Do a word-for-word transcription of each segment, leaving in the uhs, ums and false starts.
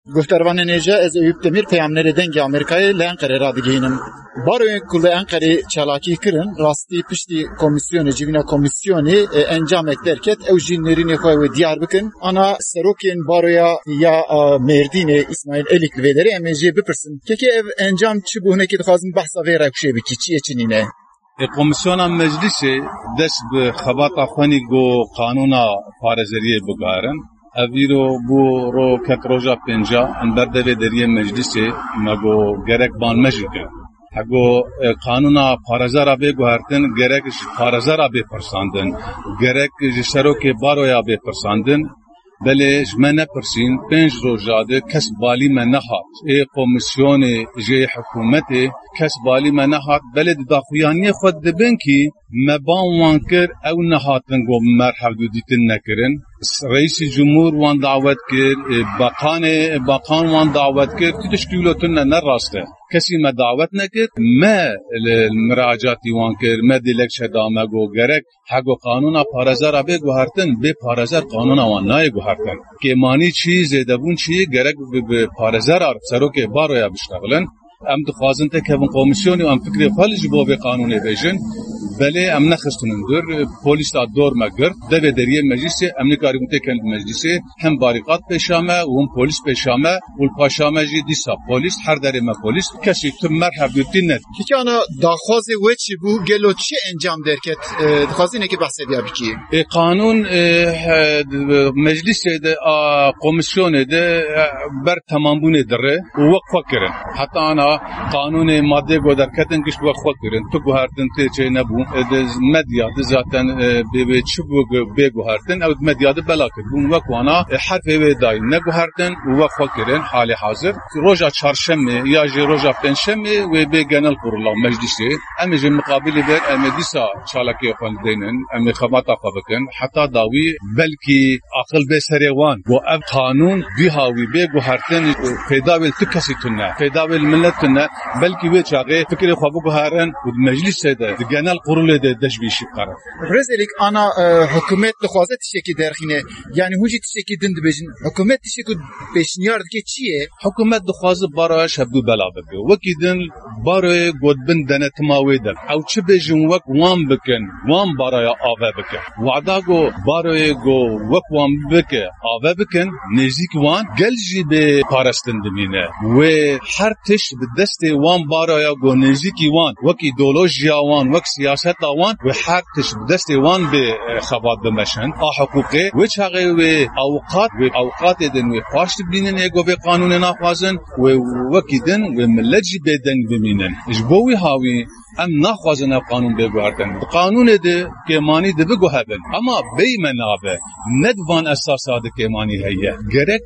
گفتروان نجا از ایوب دمیر پیامنر دنگ آمریکای لان قرار دادگینن. باروی کل انقره چالاکی کردن راستی پشتی کمیسیون جیونا کمیسیونی انجام اکترکت اوجین نرینی خواه و دیار بکن. آنا سروکین بارویا یا مردین اسماعیل الیک ویدری امجی بپرسن که که انجام چی بونه که دخوازن بحثا وی رکشه بکی چیه چنینه؟ کمیسیون مجلس دست به خبات افغانی گو قانون پارزریه بگارن. اویرو بو رو کتروجا پنجا انبرده به دریه مجلس مگو گرک بان مجلکن. اگو قانونا پارزارا به گوهرتن گرک پارزارا به پرساندن گرک جسرو که بارویا به پرساندن بله جمنه پرسین پنج روزاده کس بالی منهات ای کمیسیون جه حکومت کس بالی منهات بله داخویانی خود دبن کی مبان وانکر او نهاتن گو مرحب دیتن نکرن رئیس جمهور وان دعوت کرد باقان باقان وان دعوت کرد که تشکیلاتن نراسته کسی ما دعوت نکرد ما المراجعاتی وان کرد ما دیلکش دامه گو گرک حقو قانونا پارزار به گوهرتن به پارزار قانونا وان نای گوهرتن که مانی چیز دبون چی گرک به پارزار عرب سرو که بارویا بشتغلن ام دخوازن تکون کمیسیونی و ام فکر خالج بو به قانون بیژن بله ام نخستونن در پلیس تا دور مگر در دریه مجلس امنی کاری متکن مجلس هم باریقات پیشامه و هم پلیس پیشامه و پاشامه جی دیسا پلیس هر دره ما پلیس کسی تو مرحب دین ند که انا داخواز وچی بو گلو چه انجام درکت دخوازینه که بحث بیا بکی قانون مجلس ده کمیسیون ده بر تمام بونه دره وقفه کرن حتی انا قانون ماده گو درکتن کش وقفه کرن تو گوهرتن ته چه نبود مدیا ذاتن به چبو بگوهرتن او مدیا بلاکت بون وقوانا حرف و دای نگوهرتن و فکرن حال حاضر روزا چهارشنبه یا روزا پنجشنبه و به گنل قرلا مجلسی امیج مقابل بر امدیسا چالاکی خواندنن ام خبات خبکن حتی داوی بلکی عقل به سریوان و اب قانون بیهاوی بگوهرتن پیداول تکسی تنه پیداول ملتنا بلکی و چاقه فکر خوابو گوهرن و مجلس ده گنل قرول ده دشبیشی قرار رزلیک آنا حکومت دخوازه تشکی درخینه یعنی هوجی تشکی دند بجن حکومت تشکی پیشنیار که چیه حکومت دخوازه بارای شبدو بلا بکه وکی دن بارای گودبن دنه تماوی دن او چه بجن وک وام بکن وام بارای آوه بکن وعدا گو بارای گو وک وام بکن آوه بکن نزیک وان گلجی به پارستن دمینه و هر تش به دست وام بارای گو نزیکی وان وکی دولوژیا وان وک سیاست وان و هر تش به دست وان به خبات بمشن آ حقوقه و چاقه و اوقات و اوقات دن و پاشت بینن اگو به قانون ناخوازن و وکیدن و ملجی بدن بمینن اجبوی هاوی ام ناخوازن قانون بگوهرتن قانون ده که مانی ده بگوهبن اما بی منابه ندوان اساسات که مانی هیه گرک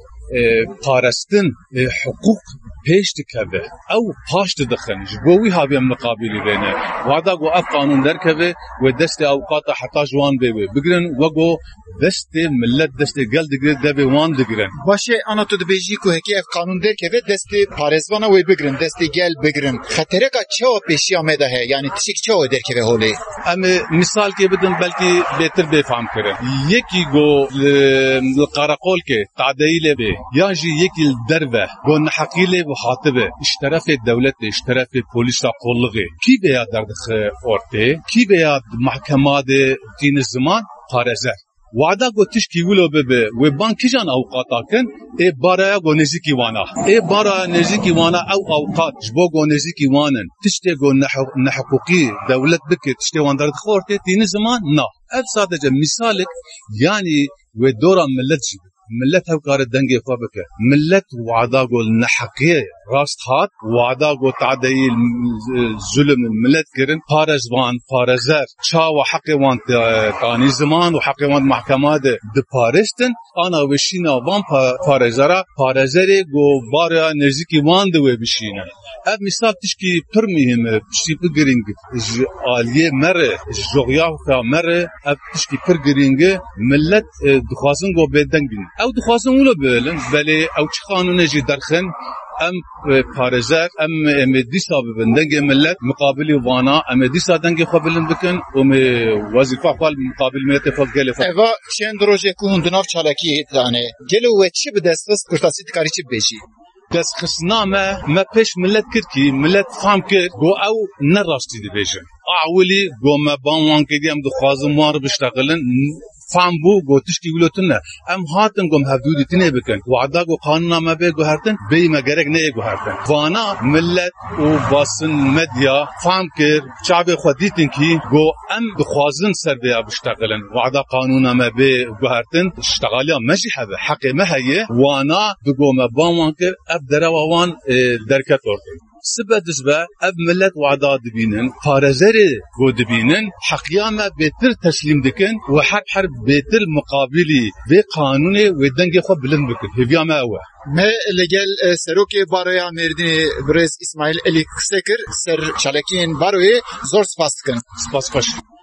پارستن حقوق پیشت کبه او پاشت دخن جبوی هاوی مقابلی بینه وعدا گو اف قانون در کبه و دست اوقات حتی جوان بیوه بگرن و گو دست ملت دست گل دگرن دبه وان دگرن باشه انا تو دبیجی که هکی اف قانون در کبه دست پارزوانا وی بگرن دست گل بگرن خطره که چه پیشی آمده ہے یعنی تشک چه در کبه هولی اما مثال که بدن بلکه بهتر بفهم کرن یکی گو قرقول که تعدیل به یا جی یکی دروه گو نحقیله حاطبه اشتراف دولت اشتراف پلیس قلقه کی بیاد دردخ orte کی بیاد محکمات دین زمان پارزر وعدا گوتش کی ولو به و بانک جان اوقاتا کن ای بارا گو نزیکی وانا ای بارا نزیکی وانا او اوقات جبو گو نزیکی وانن تشته گو نحقوقی دولت بک تشته وان درد خورته دین زمان نه اب sadece مثالك yani و دورا ملت جي ملت هوكار دنگي فابك ملت وعدا قول نحقيه راست هات وعدا قول تعدي الظلم الملت كرن پارزوان پارزر چا وحق وان تاني زمان وحق وان محكمات د پارستن انا وشينا وان پارزرا پارزري گو بارا نزيكي وان دو بشينا اب مثال تشكي پر مهم تشكي بگرينگ عاليه مره جوغيا مره اب تشكي پر گرينگ ملت دخوازن گو بدنگ او دخوازن ولو بلن بله او چه قانون جي درخن ام پارزر ام امدیسا ببندنگ ملت مقابل وانا امدیسا دنگ خبلن بکن ام وظیفه خپل مقابل میت فقل ف اوا چند روزه کو هندناف چالاکی دانه گلو و چی به دست کرتاسی کاری چی بشی دست خصنامه ما پیش ملت کرد کی ملت فهم کرد گو او نراستی دبیجن اولی گو ما بانوان کردی هم دخوازم وار بشتغلن فهم بو گو تشتی ولتونه ام هاتن گم حدودی تنه بکن وعدا گو قانونا ما به گو هرتن بی ما گرگ نه گو هرتن وانا ملت و باسن مدیا فهم کرد شعب خودیتن کی گو ام دخوازن سر بیا بشتغلن وعدا قانونا ما به گو هرتن اشتغالیا ماشي حبه حق ما هي وانا دگو ما بانوان کرد اب دروان درکت ورد سبب دزبه اب ملت وعدا دبینن پارزره گو دبینن حقیامه بهتر تسلیم دکن و حق حرب بهتر مقابلی و قانون و دنگ خود بلند بکن هیویامه اوه ما لگل سروک بارویا مردین برز اسماعیل علی کسکر سر چالکین باروی زور سپاس کن سپاس خوش